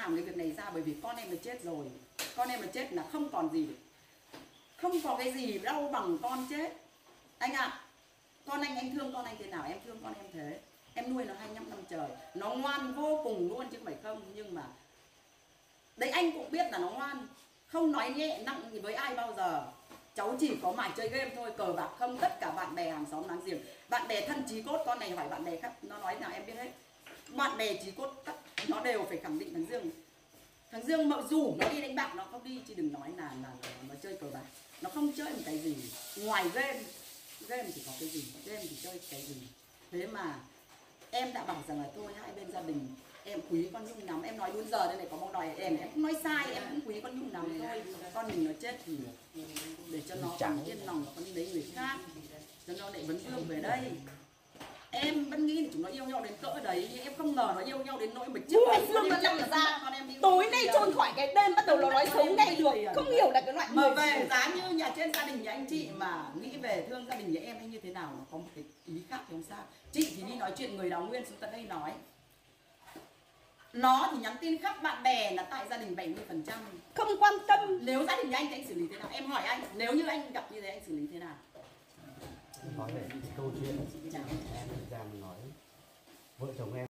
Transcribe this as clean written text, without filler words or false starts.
làm cái việc này ra, bởi vì con em nó chết rồi. Con em nó chết là không còn gì, không có cái gì đau bằng con chết. Anh ạ, con anh thương con anh thế nào em thương con em thế. Em nuôi nó 25 năm trời, nó ngoan vô cùng luôn chứ không phải không. Nhưng mà đấy anh cũng biết là nó ngoan, không nói nhẹ nặng gì với ai bao giờ. Cháu chỉ có mải chơi game thôi, cờ bạc không. Tất cả bạn bè hàng xóm láng giềng, bạn bè thân chí cốt, con này hỏi bạn bè khác, nó nói nào em biết hết. Bạn bè chí cốt nó đều phải khẳng định thằng Dương. Thằng Dương mà rủ nó đi đánh bạc nó không đi, chứ đừng nói là nó chơi cờ bạc. Nó không chơi một cái gì ngoài game. Game thì có cái gì, game thì chơi cái gì. Thế mà em đã bảo rằng là thôi hai bên gia đình em quý con Nhung lắm. Em nói đúng giờ đây này, có một đòi em cũng nói sai, em cũng quý con Nhung lắm thôi. Con mình nó chết thì để cho nó còn yên lòng, nó còn đi lấy người khác, cho nó lại vẫn thương về đây. Em vẫn nghĩ là chúng nó yêu nhau đến cỡ đấy, nhưng em không ngờ nó yêu nhau đến nỗi mà trước Ngày xưa vẫn làm ra con em đi tối nay trôn khỏi cái đêm bắt đầu nó nói xấu ngay được. Không hiểu là cái loại mà người về giá như nhà trên gia đình nhà anh chị mà nghĩ về thương gia đình nhà em hay như thế nào, nó có một cái ý khác thì không sao. Chị thì đi nói chuyện người Đào Nguyên xuống tận đây nói, nó thì nhắn tin khắp bạn bè là tại gia đình 70%. không quan tâm. Nếu gia đình nhà anh thì anh xử lý thế nào? Em hỏi anh, nếu như anh gặp như thế anh xử lý thế nào? Nói về câu chuyện em ra nói vợ chồng em